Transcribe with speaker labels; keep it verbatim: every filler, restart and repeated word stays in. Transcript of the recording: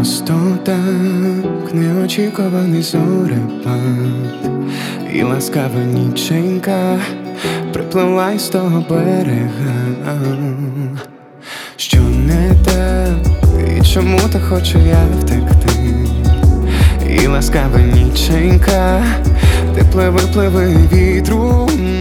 Speaker 1: Просто так неочікуваний зорепад, і ласкава ніченька припливла із того берега. Що не так, і чому так хочу я втекти? І ласкава ніченька, ти пливи, пливи вітру